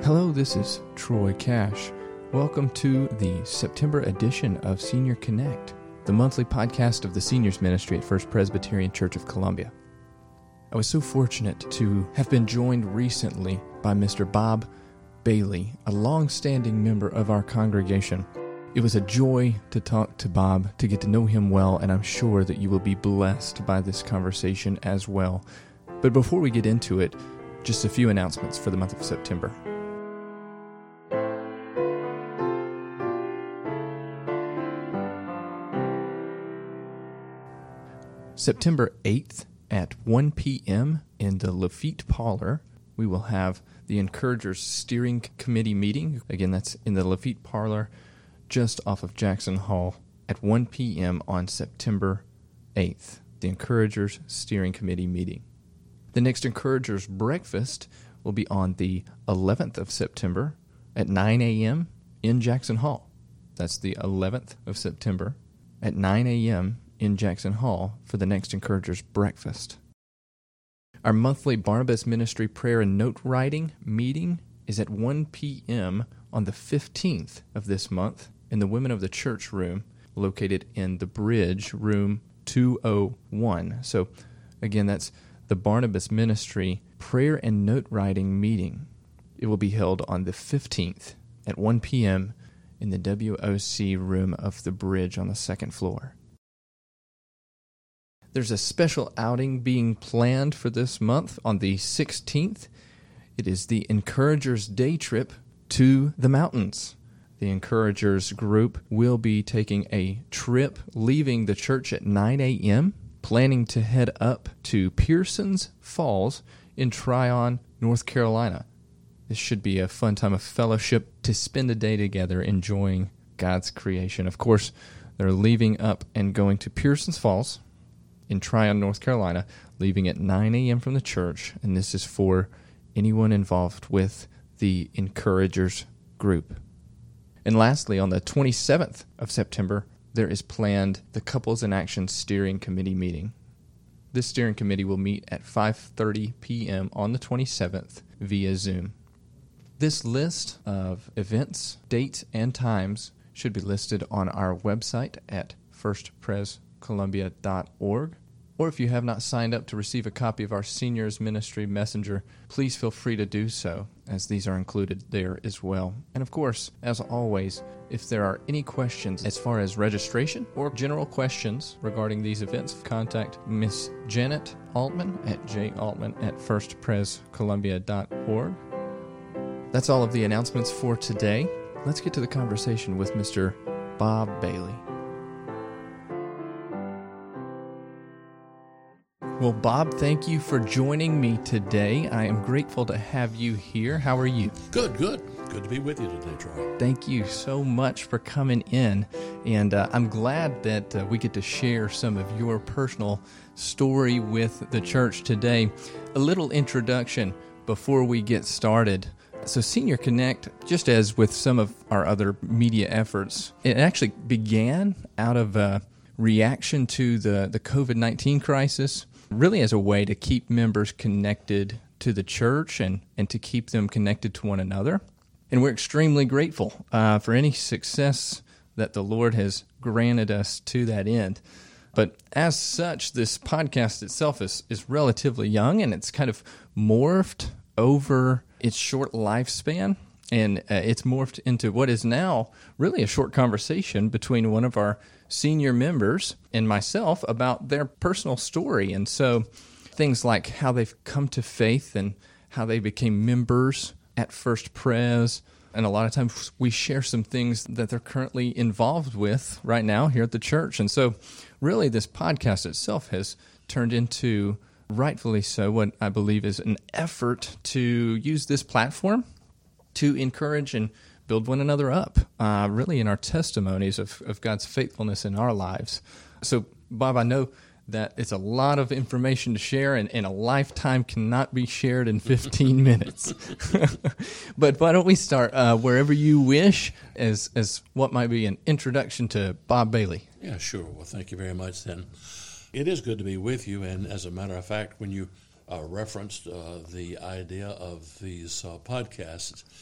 Hello, this is Troy Cash. Welcome to the September edition of Senior Connect, the monthly podcast of the seniors ministry at First Presbyterian Church of Columbia. I was so fortunate to have been joined recently by Mr. Bob Bailey, a long-standing member of our congregation. It was a joy to talk to Bob, to get to know him well, and I'm sure that you will be blessed by this conversation as well. But before we get into it, just a few announcements for the month of September. September 8th at 1 p.m. in the Lafitte Parlor, we will have the Encouragers Steering Committee meeting. Again, that's in the Lafitte Parlor just off of Jackson Hall at 1 p.m. on September 8th, the Encouragers Steering Committee meeting. The next Encouragers Breakfast will be on the 11th of September at 9 a.m. in Jackson Hall. That's the 11th of September at 9 a.m. in Jackson Hall for the next Encouragers Breakfast. Our monthly Barnabas Ministry Prayer and Note Writing meeting is at 1 p.m. on the 15th of this month in the Women of the Church room located in the Bridge, room 201. So, again, that's the Barnabas Ministry Prayer and Note Writing meeting. It will be held on the 15th at 1 p.m. in the WOC room of the Bridge on the second floor. There's a special outing being planned for this month on the 16th. It is the Encouragers Day Trip to the mountains. The Encouragers group will be taking a trip, leaving the church at 9 a.m., planning to head up to Pearsons Falls in Tryon, North Carolina. This should be a fun time of fellowship to spend a day together enjoying God's creation. Of course, they're leaving up and going to Pearsons Falls in Tryon, North Carolina, leaving at 9 a.m. from the church, and this is for anyone involved with the Encouragers group. And lastly, on the 27th of September, there is planned the Couples in Action Steering Committee meeting. This steering committee will meet at 5:30 p.m. on the 27th via Zoom. This list of events, dates, and times should be listed on our website at firstprescolumbia.org. Or if you have not signed up to receive a copy of our Seniors Ministry Messenger, please feel free to do so, as these are included there as well. And of course, as always, if there are any questions as far as registration or general questions regarding these events, contact Miss Janet Altman atjaltman@firstprescolumbia.org. That's all of the announcements for today. Let's get to the conversation with Mr. Bob Bailey. Well, Bob, thank you for joining me today. I am grateful to have you here. How are you? Good. Good to be with you today, Troy. Thank you so much for coming in. And I'm glad that we get to share some of your personal story with the church today. A little introduction before we get started. So Senior Connect, just as with some of our other media efforts, it actually began out of a reaction to the COVID-19 crisis, really as a way to keep members connected to the church and to keep them connected to one another. And we're extremely grateful for any success that the Lord has granted us to that end. But as such, this podcast itself is relatively young, and it's kind of morphed over its short lifespan. And it's morphed into what is now really a short conversation between one of our senior members and myself about their personal story. And so things like how they've come to faith and how they became members at First Pres. And a lot of times we share some things that they're currently involved with right now here at the church. And so really this podcast itself has turned into, rightfully so, what I believe is an effort to use this platform to encourage and build one another up, really in our testimonies of God's faithfulness in our lives. So, Bob, I know that it's a lot of information to share, and a lifetime cannot be shared in 15 minutes. But why don't we start wherever you wish as what might be an introduction to Bob Bailey. Yeah, sure. Well, thank you very much, then. It is good to be with you, and as a matter of fact, when you referenced the idea of these podcasts,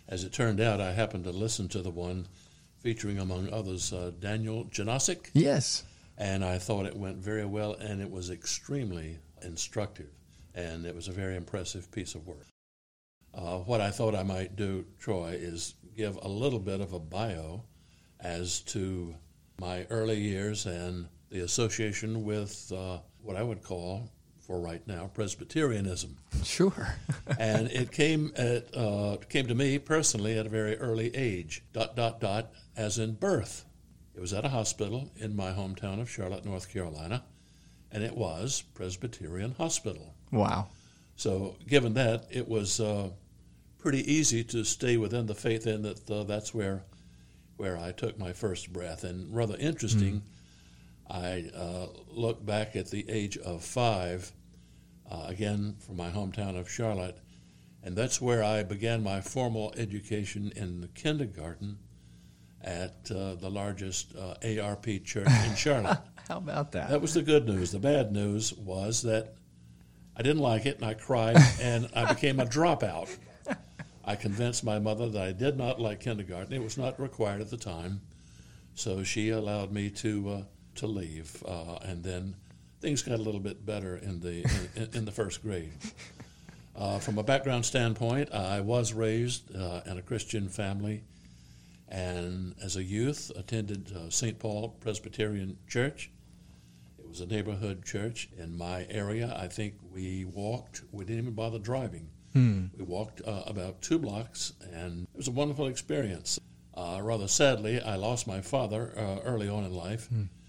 As it turned out, I happened to listen to the one featuring, among others, Daniel Janosic. Yes. And I thought it went very well, and it was extremely instructive, and it was a very impressive piece of work. What I thought I might do, Troy, is give a little bit of a bio as to my early years and the association with what I would call, for right now, Presbyterianism. Sure. And it came to me personally at a very early age, ... as in birth. It was at a hospital in my hometown of Charlotte, North Carolina, and it was Presbyterian Hospital. Wow. So given that, it was pretty easy to stay within the faith in that that's where I took my first breath. And rather interesting, I look back at the age of 5, again from my hometown of Charlotte, and that's where I began my formal education in the kindergarten at the largest ARP church in Charlotte. How about that? That was the good news. The bad news was that I didn't like it, and I cried, and I became a dropout. I convinced my mother that I did not like kindergarten. It was not required at the time, so she allowed me to leave, and then things got a little bit better in the first grade. From a background standpoint, I was raised in a Christian family, and as a youth attended St. Paul Presbyterian Church. It was a neighborhood church in my area. I think we walked. We didn't even bother driving. We walked about 2 blocks, and it was a wonderful experience. Rather sadly, I lost my father early on in life.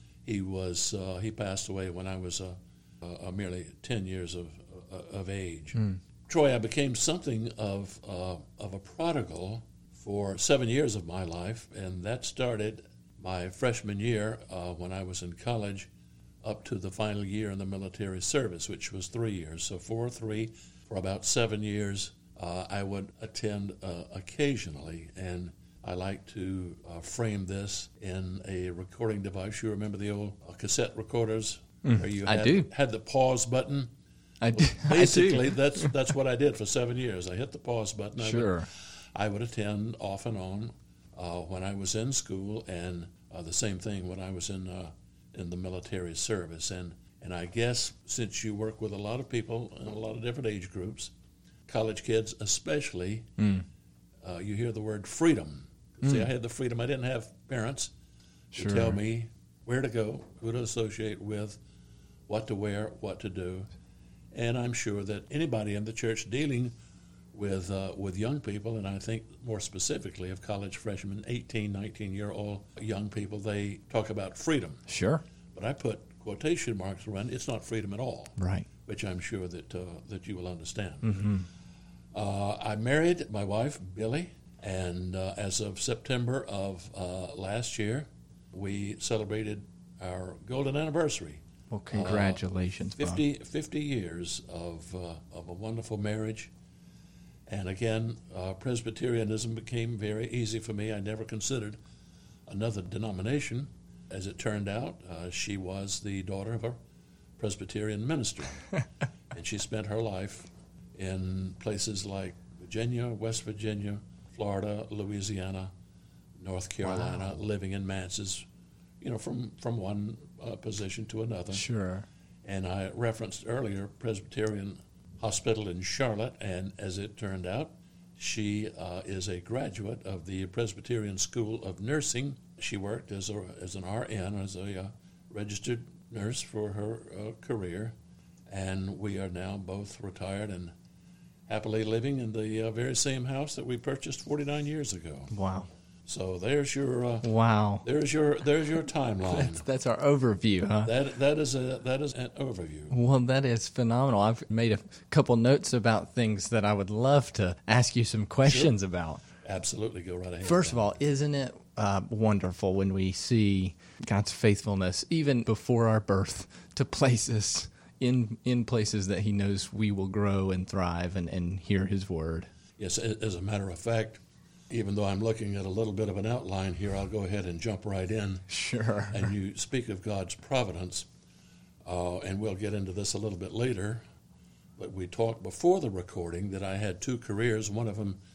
He passed away when I was merely 10 years of age. Troy, I became something of a prodigal for 7 years of my life, and that started my freshman year when I was in college up to the final year in the military service, which was 3 years. So 3 for about 7 years, I would attend occasionally, and I like to frame this in a recording device. You remember the old cassette recorders? Where you had the pause button? I do. Basically, that's what I did for 7 years. I hit the pause button. Sure. I would attend off and on when I was in school, and the same thing when I was in the military service. And I guess since you work with a lot of people in a lot of different age groups, college kids especially, you hear the word freedom. See, I had the freedom. I didn't have parents to tell me where to go, who to associate with, what to wear, what to do. And I'm sure that anybody in the church dealing with young people, and I think more specifically of college freshmen, 18, 19-year-old young people, they talk about freedom. Sure. But I put quotation marks around it's not freedom at all. Right. Which I'm sure that you will understand. I married my wife, Billy, and as of September of last year, we celebrated our golden anniversary. Well, congratulations, 50 years of a wonderful marriage. And again, Presbyterianism became very easy for me. I never considered another denomination. As it turned out, she was the daughter of a Presbyterian minister. And she spent her life in places like Virginia, West Virginia, Florida, Louisiana, North Carolina, living in manses, from one position to another. Sure. And I referenced earlier Presbyterian Hospital in Charlotte, and as it turned out, she is a graduate of the Presbyterian School of Nursing. She worked as an RN, as a registered nurse for her career, and we are now both retired and happily living in the very same house that we purchased 49 years ago. Wow. So there's your wow. There's your timeline. That's our overview, huh? That is an overview. Well, that is phenomenal. I've made a couple notes about things that I would love to ask you some questions about. Absolutely, go right ahead. First of all, isn't it wonderful when we see God's faithfulness even before our birth to place us in places that He knows we will grow and thrive and hear His word? Yes, as a matter of fact, even though I'm looking at a little bit of an outline here, I'll go ahead and jump right in. Sure. And you speak of God's providence, and we'll get into this a little bit later, but we talked before the recording that I had 2 careers, one of them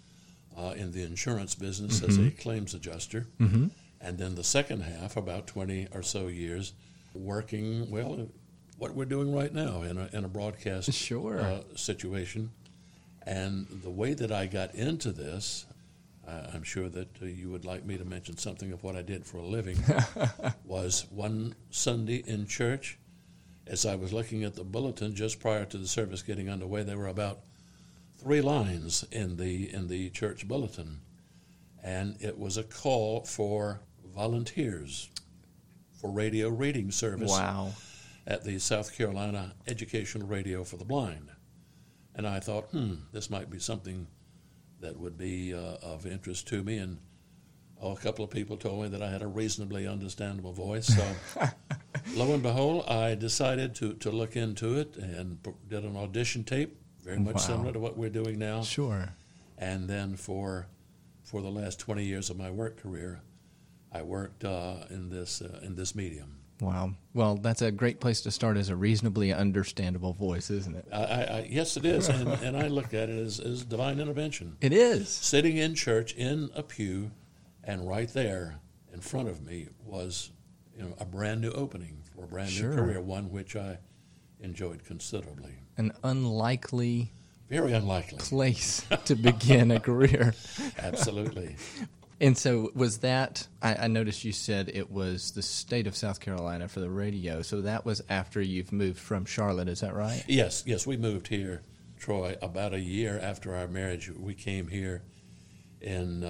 in the insurance business as a claims adjuster. And then the second half, about 20 or so years, working, well, what we're doing right now in a broadcast situation. And the way that I got into this, I'm sure that you would like me to mention something of what I did for a living, was one Sunday in church, as I was looking at the bulletin just prior to the service getting underway, there were about 3 lines in the church bulletin, and it was a call for volunteers for radio reading service at the South Carolina Educational Radio for the Blind. And I thought, this might be something that would be of interest to me. And a couple of people told me that I had a reasonably understandable voice. So lo and behold, I decided to look into it and did an audition tape, very much similar to what we're doing now. Sure. And then for the last 20 years of my work career, I worked in this medium. Wow. Well, that's a great place to start, as a reasonably understandable voice, isn't it? Yes, it is. And I look at it as divine intervention. It is. Sitting in church in a pew, and right there in front of me was a brand new opening for a brand new career, one which I enjoyed considerably. An unlikely, very unlikely place to begin a career. Absolutely. And so was that, I noticed you said it was the state of South Carolina for the radio, so that was after you've moved from Charlotte, is that right? Yes, we moved here, Troy, about a year after our marriage. We came here in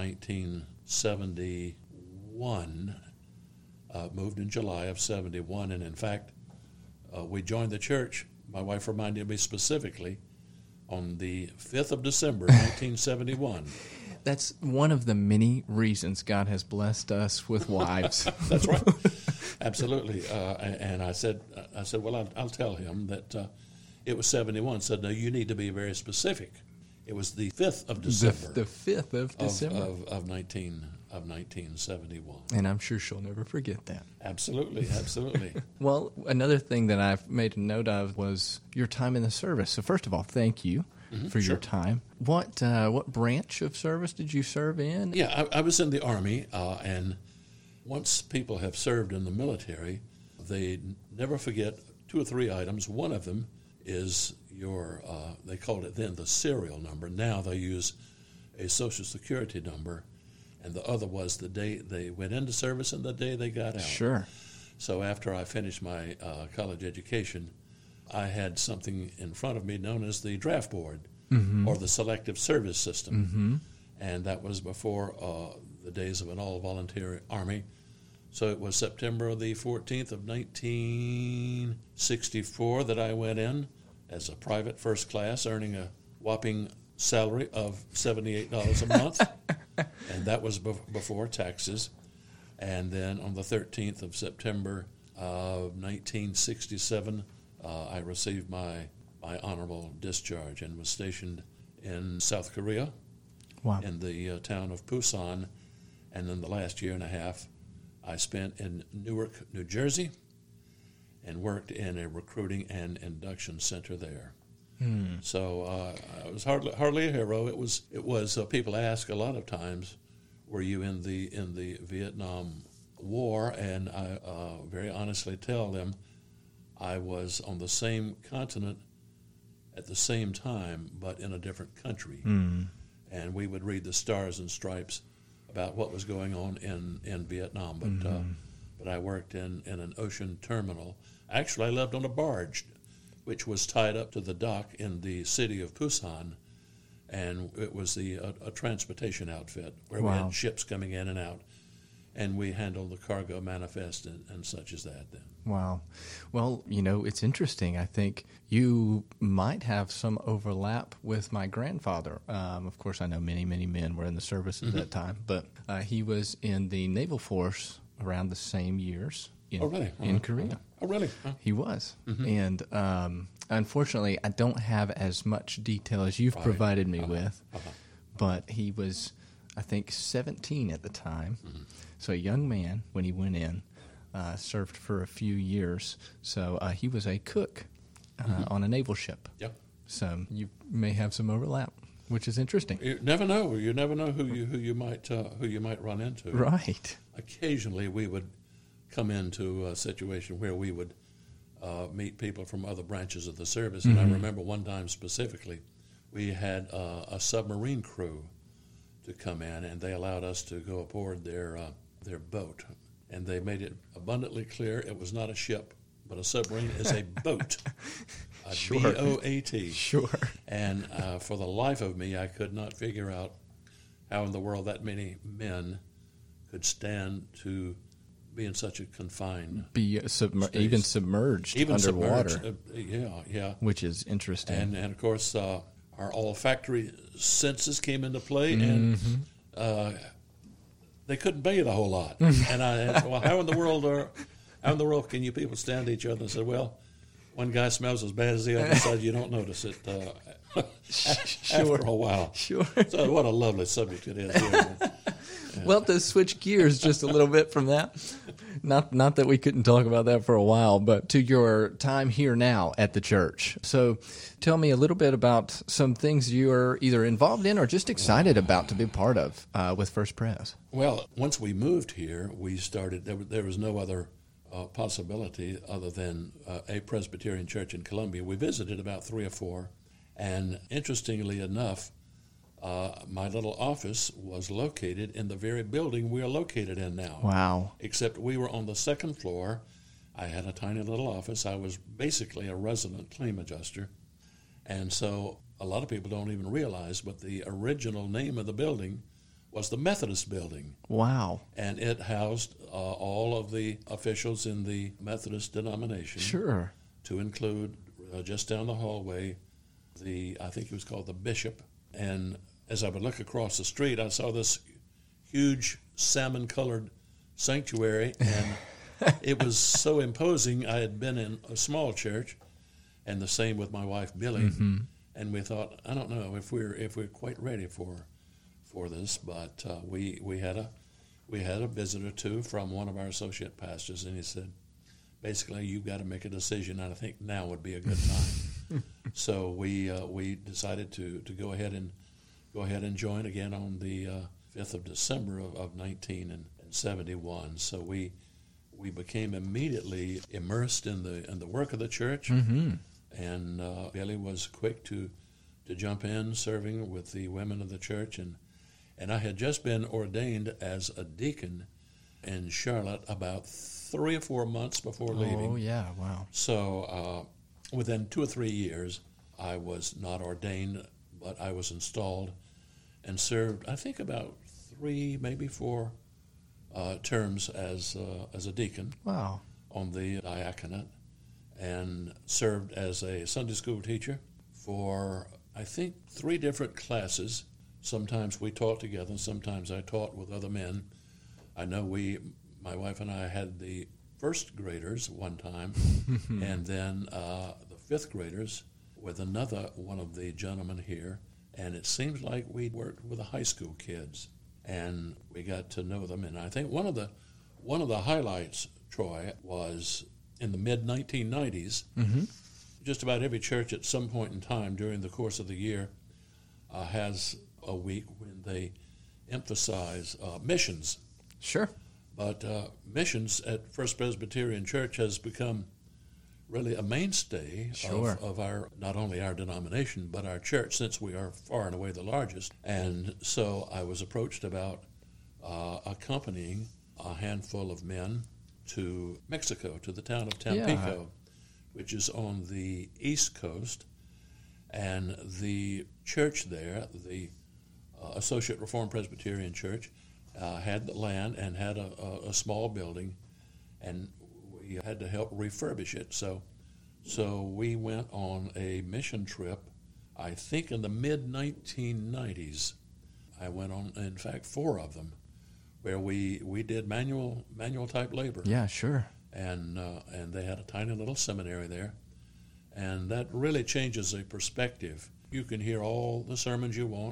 1971, moved in July of 71, and in fact, we joined the church, my wife reminded me specifically, on the 5th of December, 1971. That's one of the many reasons God has blessed us with wives. That's right. Absolutely. And I said, well, I'll tell him that it was 71. Said, no, you need to be very specific. It was the 5th of December. The 5th of December. Of 1971. And I'm sure she'll never forget that. Absolutely. Well, another thing that I've made a note of was your time in the service. So first of all, thank you for your time. What branch of service did you serve in? Yeah, I was in the Army, and once people have served in the military, they never forget 2 or 3 items. One of them is your, they called it then the serial number. Now they use a Social Security number, and the other was the day they went into service and the day they got out. Sure. So after I finished my college education, I had something in front of me known as the draft board, or the selective service system. And that was before the days of an all-volunteer Army. So it was September the 14th of 1964 that I went in as a private first class, earning a whopping salary of $78 a month. And that was before taxes. And then on the 13th of September of 1967, I received my honorable discharge and was stationed in South Korea, in the town of Busan. And then the last year and a half I spent in Newark, New Jersey, and worked in a recruiting and induction center there. So I was hardly a hero. It was people ask a lot of times, were you in the Vietnam War? And I very honestly tell them I was on the same continent at the same time, but in a different country. And we would read the Stars and Stripes about what was going on in Vietnam. But I worked in an ocean terminal. Actually, I lived on a barge, which was tied up to the dock in the city of Busan, and it was a transportation outfit where we had ships coming in and out, and we handled the cargo manifest and such as that then. Wow. Well, it's interesting. I think you might have some overlap with my grandfather. Of course, I know many, many men were in the service at that time, but he was in the Naval Force around the same years in Korea. Oh, really? He was. And unfortunately, I don't have as much detail as you've provided me with, but he was, I think, 17 at the time. So a young man when he went in, served for a few years. So he was a cook on a naval ship. Yep. So you may have some overlap. which is interesting. You never know. You never know who you might run into. Right. Occasionally, we would come into a situation where we would meet people from other branches of the service. And I remember one time specifically, we had a submarine crew to come in, and they allowed us to go aboard their boat. And they made it abundantly clear it was not a ship, but a submarine is a boat. A Sure. B-O-A-T. Sure. And for the life of me, I could not figure out how in the world that many men could stand to be in such a confined Be space. even submerged underwater. Yeah. Which is interesting. And of course, our olfactory senses came into play, and they couldn't bathe a whole lot. And I asked, well, how in the world can you people stand each other? And said, well, one guy smells as bad as the other, so you don't notice it Sure. after a while. Sure. So what a lovely subject it is. Here. Well, to switch gears just a little bit from that, not that we couldn't talk about that for a while, but to your time here now at the church. So tell me a little bit about some things you're either involved in or just excited about to be part of with First Pres. Well, once we moved here, we started, there was no other possibility other than a Presbyterian church in Columbia. We visited about 3 or 4, and interestingly enough, my little office was located in the very building we are located in now. Wow. Except we were on the second floor. I had a tiny little office. I was basically a resident claim adjuster. And so a lot of people don't even realize, but the original name of the building was the Methodist Building. Wow. And it housed all of the officials in the Methodist denomination. Sure. To include, just down the hallway, I think he was called the bishop. And as I would look across the street, I saw this huge salmon-colored sanctuary, and it was so imposing. I had been in a small church, and the same with my wife Billy, and we thought, I don't know if we're quite ready for this, but we had a visitor too from one of our associate pastors, and he said, basically, you've got to make a decision, and I think now would be a good time. So we decided to go ahead and join again on the 5th of December of 1971. So we became immediately immersed in the work of the church, and Billy was quick to jump in, serving with the women of the church, and I had just been ordained as a deacon in Charlotte about 3 or 4 months before leaving. Oh, yeah, wow. So within 2 or 3 years, I was not ordained, but I was installed and served, I think, about 3, maybe 4 terms as a deacon. Wow. On the diaconate, and served as a Sunday school teacher for, I think, 3 different classes. Sometimes we taught together, sometimes I taught with other men. I know my wife and I had the first graders one time, and then the 5th graders with another one of the gentlemen here, and it seems like we worked with the high school kids, and we got to know them. And I think one of the highlights, Troy, was in the mid-1990s. Just about every church at some point in time during the course of the year has a week when they emphasize missions. Sure. But missions at First Presbyterian Church has become really a mainstay of our, not only our denomination, but our church, since we are far and away the largest. And so I was approached about accompanying a handful of men to Mexico, to the town of Tampico, which is on the East Coast. And the church there, the Associate Reformed Presbyterian Church, had the land and had a small building, and we had to help refurbish it. So we went on a mission trip, I think in the mid-1990s. I went on, in fact, 4 of them, where we did manual type labor. Yeah, sure. And they had a tiny little seminary there, and that really changes the perspective. You can hear all the sermons you want,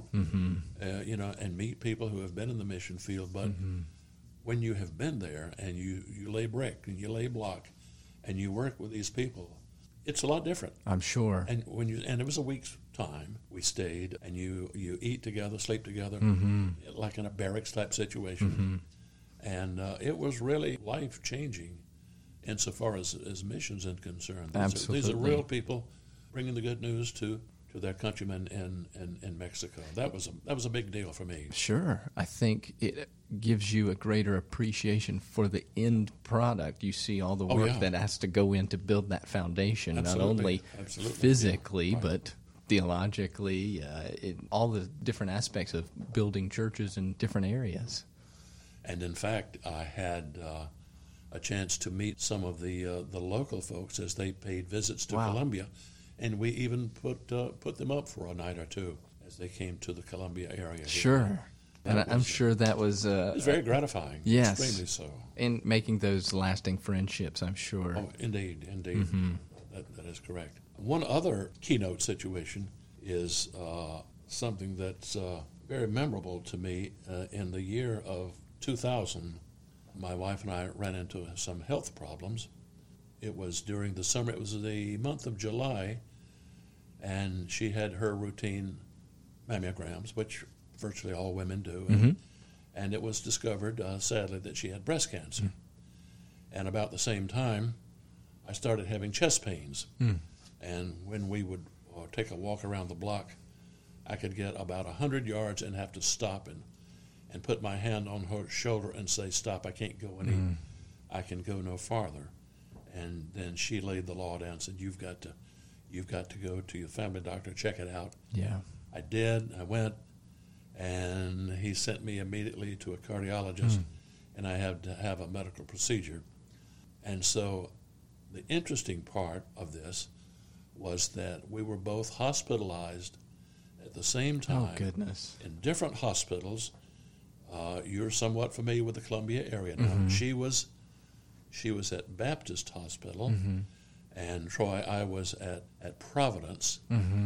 and meet people who have been in the mission field. But when you have been there and you lay brick and you lay block and you work with these people, it's a lot different. I'm sure. And it was a week's time. We stayed, and you eat together, sleep together, like in a barracks type situation. And it was really life changing, insofar as missions are concerned. These are real people bringing the good news to their countrymen in Mexico. That was a big deal for me. Sure. I think it gives you a greater appreciation for the end product. You see all the work that has to go in to build that foundation, not only physically, but theologically, all the different aspects of building churches in different areas. And in fact, I had a chance to meet some of the local folks as they paid visits to Columbia. And we even put them up for a night or two as they came to the Columbia area. Sure. And I'm sure that was... it was very gratifying. Yes. Extremely so. And making those lasting friendships, I'm sure. Oh, indeed. That is correct. One other keynote situation is something that's very memorable to me. In the year of 2000, my wife and I ran into some health problems. It was during the summer. It was the month of July, and she had her routine mammograms, which virtually all women do. And it was discovered, sadly, that she had breast cancer. And about the same time, I started having chest pains. And when we would take a walk around the block, I could get about 100 yards and have to stop and put my hand on her shoulder and say, "Stop, I can't go any, I can go no farther." And then she laid the law down and said, you've got to go to your family doctor, check it out. Yeah. I did. I went, and he sent me immediately to a cardiologist, and I had to have a medical procedure. And so the interesting part of this was that we were both hospitalized at the same time. Oh, goodness. In different hospitals. You're somewhat familiar with the Columbia area now. She was at Baptist Hospital, and Troy, I was at Providence,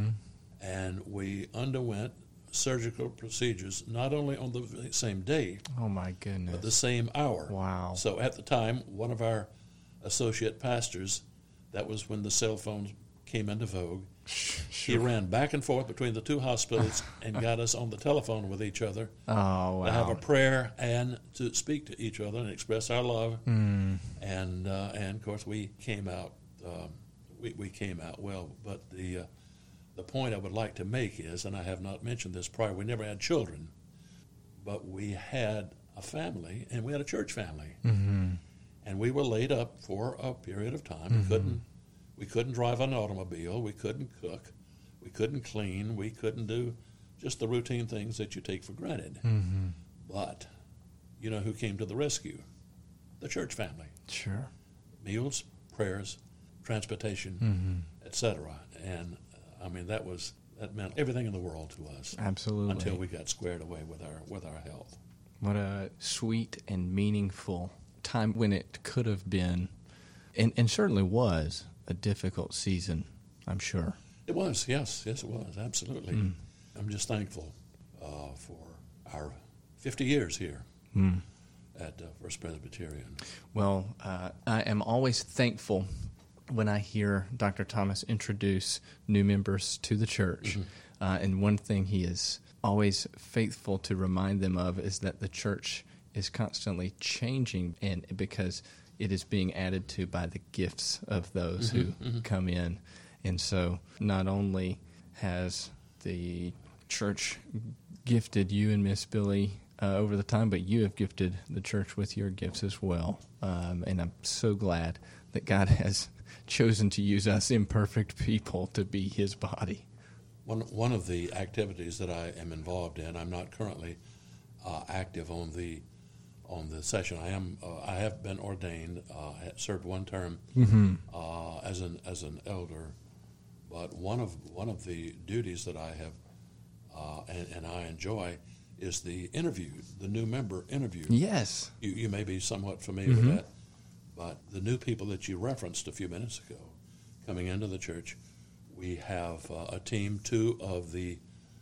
and we underwent surgical procedures not only on the same day, oh my goodness, but the same hour. Wow. So at the time, one of our associate pastors, that was when the cell phones came into vogue, he ran back and forth between the two hospitals and got us on the telephone with each other to have a prayer and to speak to each other and express our love. And of course we came out we came out well. But the point I would like to make is, and I have not mentioned this prior, we never had children, but we had a family, and we had a church family, and we were laid up for a period of time. We couldn't drive an automobile. We couldn't cook. We couldn't clean. We couldn't do just the routine things that you take for granted. But you know who came to the rescue? The church family. Sure. Meals, prayers, transportation, etc. And I mean that meant everything in the world to us. Absolutely. Until we got squared away with our health. What a sweet and meaningful time when it could have been, and certainly was, a difficult season, I'm sure. It was, yes, it was, absolutely. I'm just thankful for our 50 years here at First Presbyterian. Well, I am always thankful when I hear Dr. Thomas introduce new members to the church. And one thing he is always faithful to remind them of is that the church is constantly changing, and because it is being added to by the gifts of those who come in. And so not only has the church gifted you and Miss Billy over the time, but you have gifted the church with your gifts as well. And I'm so glad that God has chosen to use us imperfect people to be his body. One of the activities that I am involved in, I'm not currently active on the session. I have been ordained, served one term as an elder, but one of the duties that I have and I enjoy is the new member interview. Yes, you may be somewhat familiar with that, but the new people that you referenced a few minutes ago, coming into the church, we have a team, two of the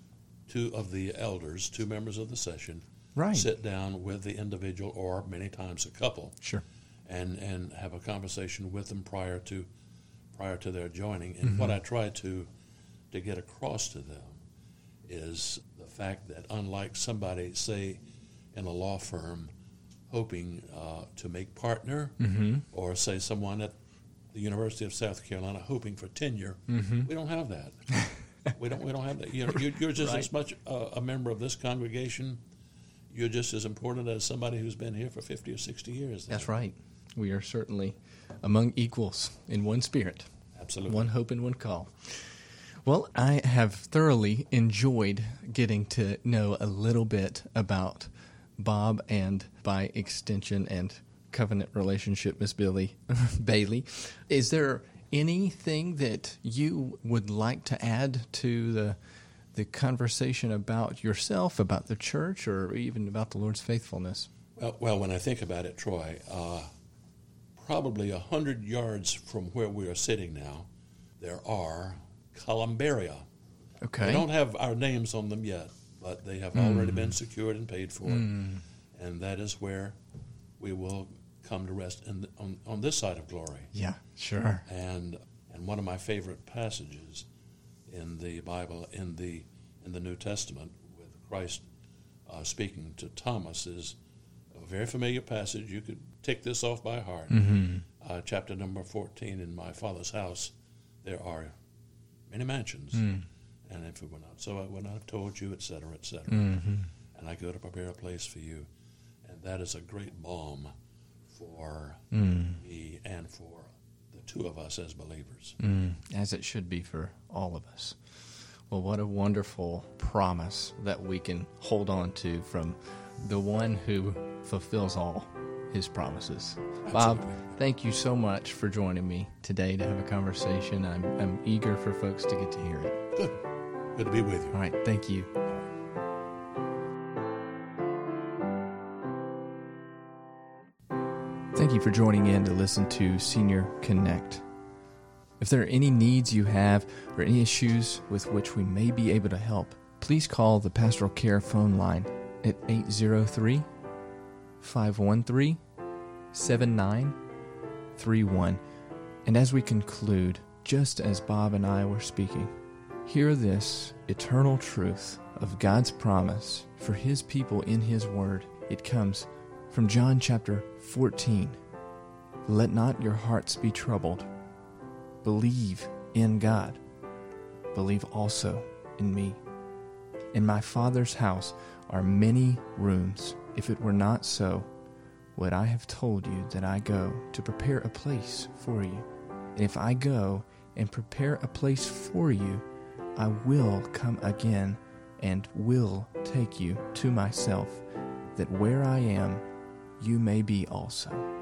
elders, two members of the session. Right. Sit down with the individual, or many times a couple, sure, and have a conversation with them prior to prior to their joining. And what I try to get across to them is the fact that unlike somebody, say, in a law firm hoping to make partner, or say someone at the University of South Carolina hoping for tenure, we don't have that. we don't have that. You're just as much a member of this congregation. You're just as important as somebody who's been here for 50 or 60 years. That's right. We are certainly among equals in one spirit. Absolutely. One hope and one call. Well, I have thoroughly enjoyed getting to know a little bit about Bob and, by extension and covenant relationship, Miss Bailey. Is there anything that you would like to add to the conversation about yourself, about the church, or even about the Lord's faithfulness? Well, when I think about it, Troy, probably 100 yards from where we are sitting now, there are columbaria. Okay. We don't have our names on them yet, but they have already been secured and paid for, and that is where we will come to rest on this side of glory. Yeah, sure. And one of my favorite passages in the Bible, in the New Testament, with Christ speaking to Thomas, is a very familiar passage. You could take this off by heart. Chapter number 14, in my Father's house there are many mansions, and if it were not so, I would not have told you, etc., etc. And I go to prepare a place for you, and that is a great balm for me and for the two of us as believers. As it should be for all of us. Well, what a wonderful promise that we can hold on to from the one who fulfills all his promises. Absolutely. Bob, thank you so much for joining me today to have a conversation. I'm eager for folks to get to hear it. Good to be with you. All right, thank you. Thank you for joining in to listen to Senior Connect. If there are any needs you have or any issues with which we may be able to help, please call the Pastoral Care phone line at 803-513-7931. And as we conclude, just as Bob and I were speaking, hear this eternal truth of God's promise for His people in His Word. It comes from John chapter 14. Let not your hearts be troubled. Believe in God. Believe also in me. In my Father's house are many rooms. If it were not so, would I have told you that I go to prepare a place for you? And if I go and prepare a place for you, I will come again and will take you to myself, that where I am, you may be also.